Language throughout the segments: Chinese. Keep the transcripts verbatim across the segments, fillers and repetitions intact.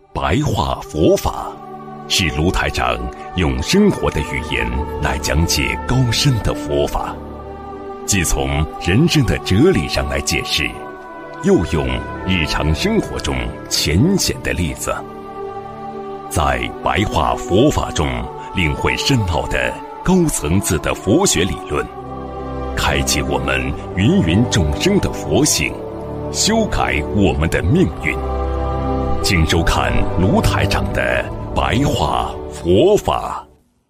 白话佛法，是卢台长用生活的语言来讲解高深的佛法，既从人生的哲理上来解释，又用日常生活中浅显的例子，在白话佛法中领会深奥的高层次的佛学理论，开启我们芸芸众生的佛性，修改我们的命运。请收看卢台长的白话佛法。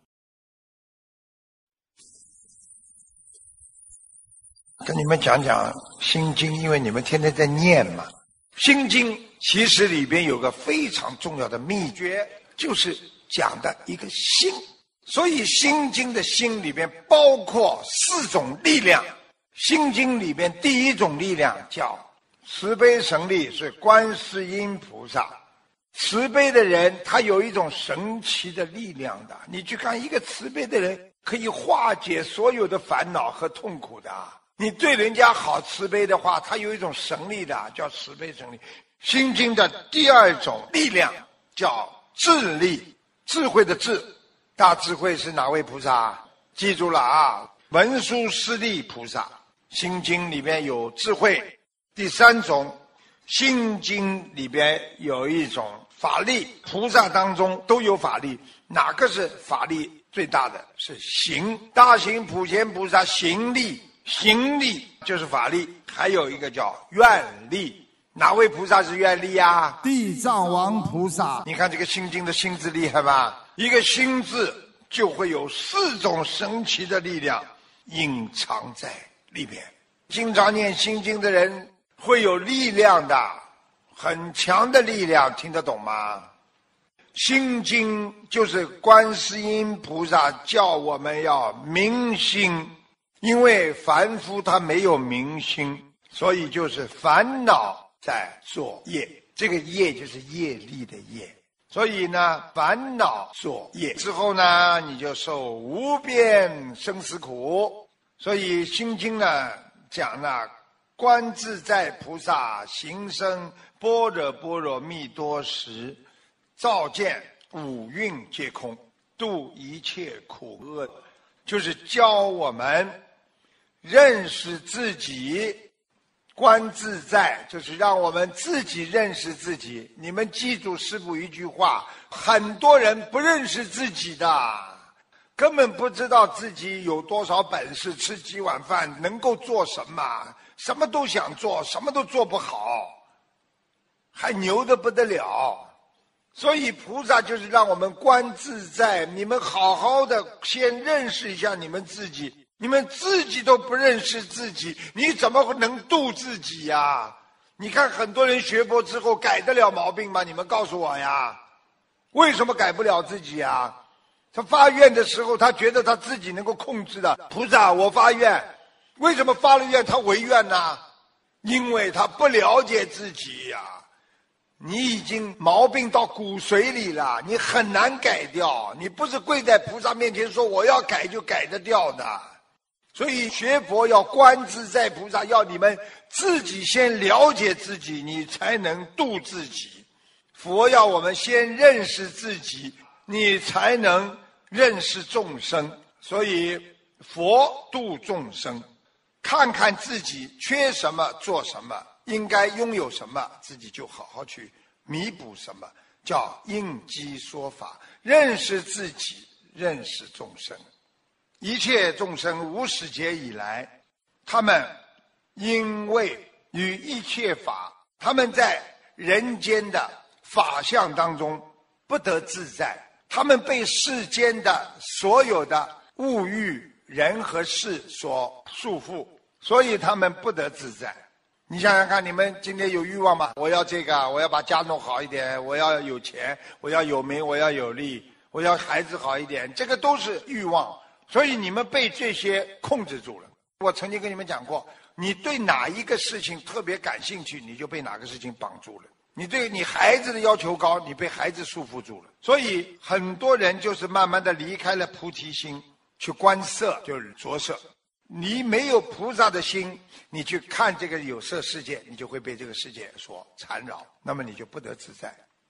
跟你们讲讲心经，因为你们天天在念嘛。心经其实里边有个非常重要的秘诀，就是讲的一个心。所以心经的心里边包括四种力量。心经里边第一种力量叫慈悲神力，是观世音菩萨。慈悲的人他有一种神奇的力量的，你去看一个慈悲的人可以化解所有的烦恼和痛苦的。你对人家好慈悲的话，他有一种神力的，叫慈悲神力。心经的第二种力量叫智力，智慧的智，大智慧是哪位菩萨？记住了啊，文殊师利菩萨。心经里面有智慧。第三种，心经里边有一种法力，菩萨当中都有法力，哪个是法力最大的？是行。大行普贤菩萨行力，行力就是法力。还有一个叫愿力，哪位菩萨是愿力啊？ 地藏王菩萨。 你看这个心经的心字厉害吧？一个心字就会有四种神奇的力量隐藏在里面。经常念心经的人会有力量的，很强的力量，听得懂吗？心经就是观世音菩萨叫我们要明心，因为凡夫他没有明心，所以就是烦恼在作业，这个业就是业力的业。所以呢，烦恼作业之后呢，你就受无边生死苦。所以心经呢讲了，观自在菩萨行深般若波罗蜜多时，照见五蕴皆空，度一切苦厄，就是教我们认识自己。观自在就是让我们自己认识自己。你们记住师父一句话，很多人不认识自己的，根本不知道自己有多少本事，吃几碗饭，能够做什么，什么都想做，什么都做不好，还牛得不得了。所以菩萨就是让我们观自在，你们好好的先认识一下你们自己。你们自己都不认识自己，你怎么能度自己呀？你看很多人学佛之后改得了毛病吗？你们告诉我呀，为什么改不了自己呀？他发愿的时候他觉得他自己能够控制的，菩萨我发愿，为什么发了愿他违愿呢？因为他不了解自己呀。你已经毛病到骨髓里了，你很难改掉，你不是跪在菩萨面前说我要改就改得掉的。所以学佛要观自在菩萨，要你们自己先了解自己，你才能度自己。佛要我们先认识自己，你才能认识众生。所以佛度众生，看看自己缺什么做什么，应该拥有什么，自己就好好去弥补什么，叫应机说法，认识自己，认识众生。一切众生无始劫以来，他们因为与一切法，他们在人间的法相当中不得自在，他们被世间的所有的物欲人和事所束缚，所以他们不得自在。你想想看，你们今天有欲望吗？我要这个，我要把家弄好一点，我要有钱，我要有名，我要有利，我要孩子好一点，这个都是欲望。所以你们被这些控制住了。我曾经跟你们讲过，你对哪一个事情特别感兴趣，你就被哪个事情绑住了。你对你孩子的要求高，你被孩子束缚住了。所以很多人就是慢慢的离开了菩提心，去观色，就是着色。你没有菩萨的心，你去看这个有色世界，你就会被这个世界所缠绕，那么你就不得自在。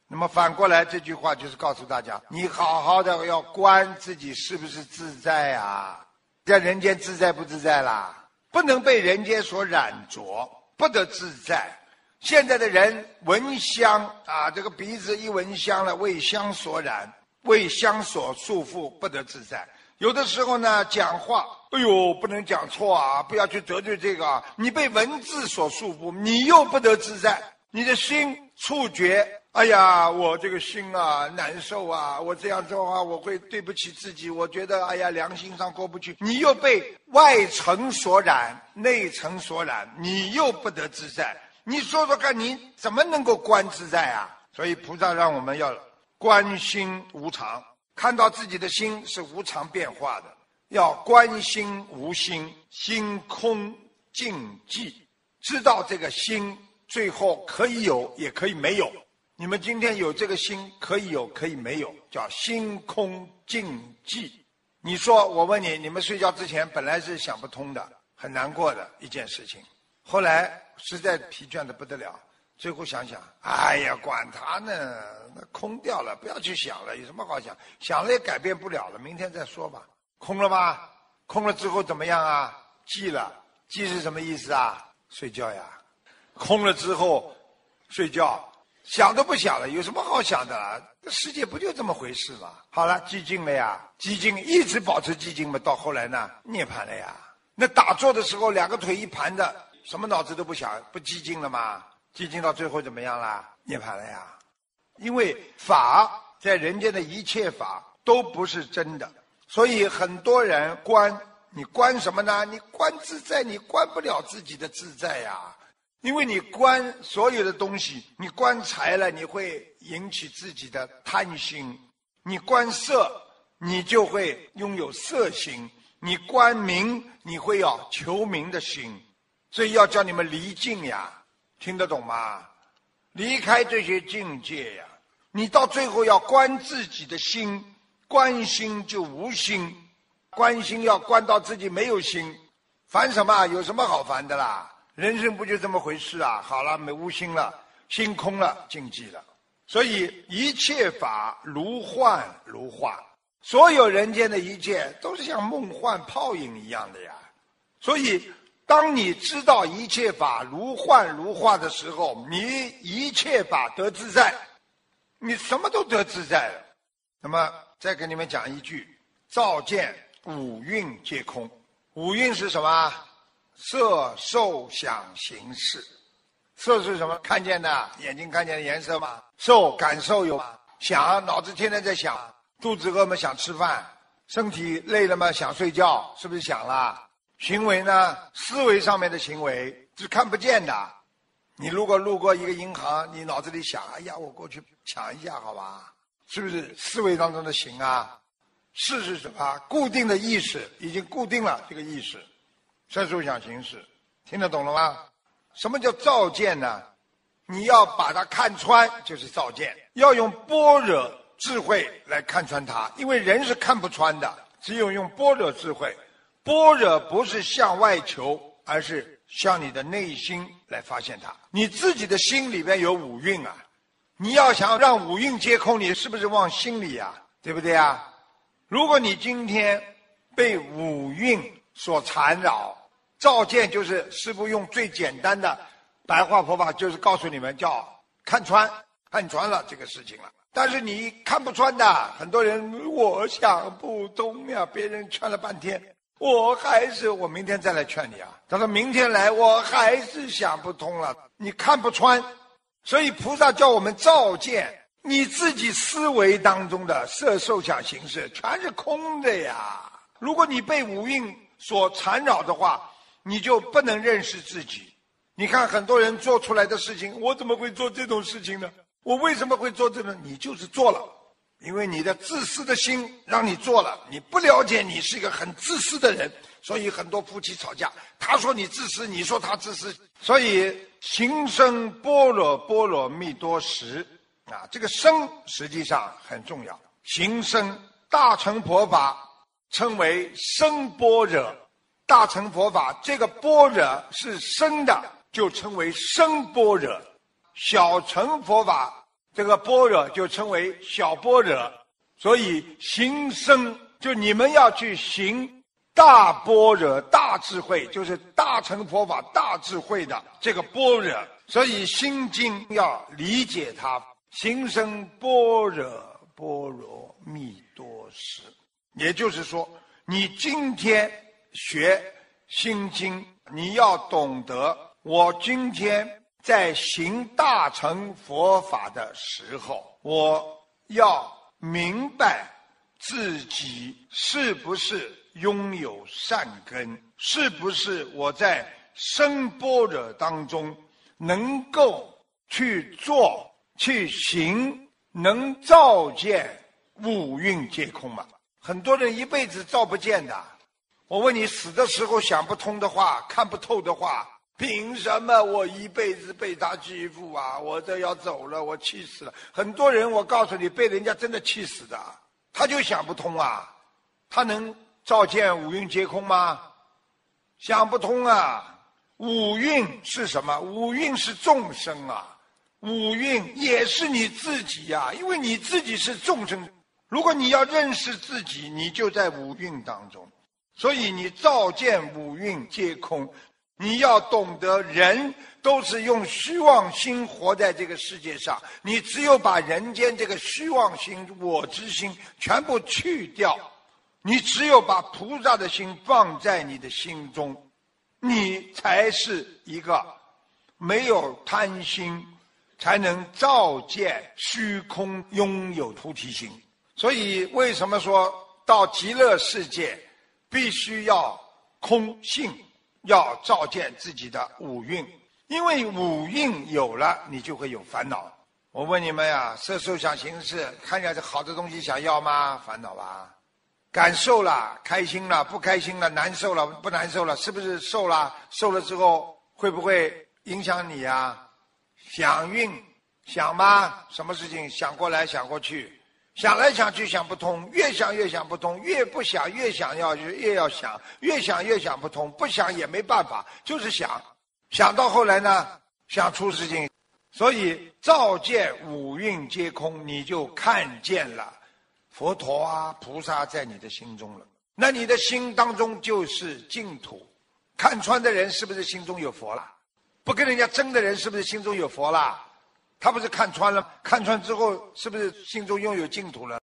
那么反过来，这句话就是告诉大家，你好好的要观自己是不是自在啊，在人间自在不自在啦？不能被人间所染着，不得自在。现在的人闻香啊，这个鼻子一闻香了，为香所染，为香所束缚，不得自在。有的时候呢，讲话，哎呦，不能讲错啊，不要去得罪这个啊，你被文字所束缚，你又不得自在。你的心触觉，哎呀，我这个心啊难受啊，我这样做啊，我会对不起自己，我觉得哎呀良心上过不去。你又被外层所染，内层所染，你又不得自在。你说说看，你怎么能够观自在啊？所以菩萨让我们要观心无常，看到自己的心是无常变化的，要观心无心，心空静寂，知道这个心最后可以有也可以没有。你们今天有这个心，可以有可以没有，叫心空静寂。你说我问你，你们睡觉之前本来是想不通的，很难过的一件事情，后来实在疲倦的不得了，最后想想，哎呀管他呢，那空掉了，不要去想了，有什么好想，想了也改变不了了，明天再说吧。空了吧？空了之后怎么样啊？寂了。寂是什么意思啊？睡觉呀。空了之后睡觉，想都不想了，有什么好想的啦？这世界不就这么回事吗？好了，寂静了呀，寂静一直保持寂静嘛，到后来呢，涅槃了呀。那打坐的时候，两个腿一盘的，什么脑子都不想，不寂静了吗？寂静到最后怎么样啦？涅槃了呀。因为法在人间的一切法都不是真的，所以很多人观，你观什么呢？你观自在，你观不了自己的自在呀。因为你观所有的东西，你观财了，你会引起自己的贪心；你观色，你就会拥有色心；你观名，你会要求名的心。所以要叫你们离境呀，听得懂吗？离开这些境界呀，你到最后要观自己的心，观心就无心，观心要观到自己没有心，烦什么？有什么好烦的啦？人生不就这么回事啊？好了，没无心了，心空了，静寂了。所以一切法如幻如化，所有人间的一切都是像梦幻泡影一样的呀。所以当你知道一切法如幻如化的时候，你一切法得自在，你什么都得自在了。那么再给你们讲一句，照见五蕴皆空。五蕴是什么？色受想行识。色是什么？看见的，眼睛看见的颜色嘛。受感受有，想脑子天天在想，肚子饿嘛想吃饭，身体累了嘛想睡觉，是不是想了？行为呢，思维上面的行为是看不见的。你如果路过一个银行，你脑子里想，哎呀我过去抢一下好吧，是不是思维当中的行啊？识是什么？固定的意识，已经固定了这个意识，色受想行识，听得懂了吗？什么叫照见呢？你要把它看穿，就是照见。要用般若智慧来看穿它，因为人是看不穿的，只有用般若智慧。般若不是向外求，而是向你的内心来发现它。你自己的心里边有五蕴啊，你要想让五蕴皆空，你是不是往心里啊？对不对啊？如果你今天被五蕴所缠绕，照见就是师父用最简单的白话佛法，就是告诉你们叫看穿，看穿了这个事情了。但是你看不穿的，很多人我想不通呀，别人劝了半天，我还是我明天再来劝你啊。他说明天来，我还是想不通了，你看不穿。所以菩萨叫我们照见你自己思维当中的色受想行识全是空的呀。如果你被五蕴所缠绕的话，你就不能认识自己。你看很多人做出来的事情，我怎么会做这种事情呢？我为什么会做这种？你就是做了，因为你的自私的心让你做了。你不了解你是一个很自私的人，所以很多夫妻吵架，他说你自私，你说他自私。所以行深般若波罗蜜多时啊，这个深实际上很重要。行深大乘佛法称为深般若，大乘佛法这个般若是深的，就称为深般若。小乘佛法这个般若就称为小般若。所以行深，就你们要去行大般若、大智慧，就是大乘佛法、大智慧的这个般若。所以心经要理解它，行深般若波罗蜜多时。也就是说，你今天学心经，你要懂得，我今天在行大乘佛法的时候，我要明白自己是不是拥有善根，是不是我在深般若当中能够去做去行，能照见五蕴皆空嘛？很多人一辈子照不见的。我问你，死的时候想不通的话，看不透的话，凭什么我一辈子被他欺负啊？我这要走了，我气死了。很多人我告诉你，被人家真的气死的，他就想不通啊。他能照见五蕴皆空吗？想不通啊。五蕴是什么？五蕴是众生啊，五蕴也是你自己呀、啊，因为你自己是众生。如果你要认识自己，你就在五蕴当中。所以你照见五蕴皆空，你要懂得人都是用虚妄心活在这个世界上，你只有把人间这个虚妄心、我之心全部去掉，你只有把菩萨的心放在你的心中，你才是一个没有贪心，才能照见虚空，拥有菩提心。所以为什么说到极乐世界必须要空性，要照见自己的五蕴？因为五蕴有了，你就会有烦恼。我问你们呀，色受想行识，看见这好的东西想要吗？烦恼吧。感受了，开心了，不开心了，难受了，不难受了，是不是受了？受了之后会不会影响你啊？想运想吗？什么事情想过来想过去，想来想去想不通，越想越想不通，越不想越想要越要想，越想越想不通，不想也没办法，就是想，想到后来呢，想出事情。所以照见五蕴皆空，你就看见了佛陀啊菩萨在你的心中了，那你的心当中就是净土。看穿的人是不是心中有佛了？不跟人家争的人是不是心中有佛了？他不是看穿了，看穿之后是不是心中拥有净土了？